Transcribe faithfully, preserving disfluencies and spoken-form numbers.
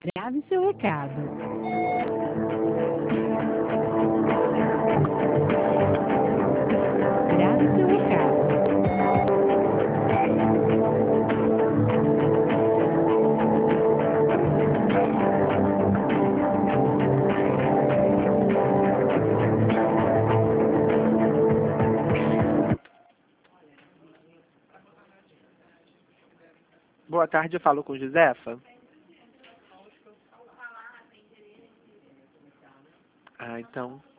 Grave seu recado. Grave seu recado. Boa tarde, eu falo com Josefa. Ah, então...